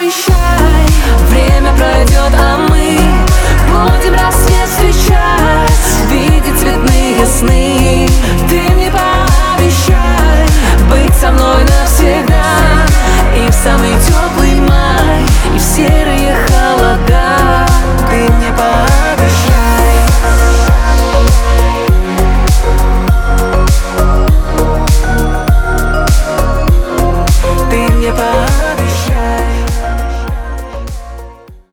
обещай, время пройдет, а мы будем рассвет встречать, видеть цветные сны.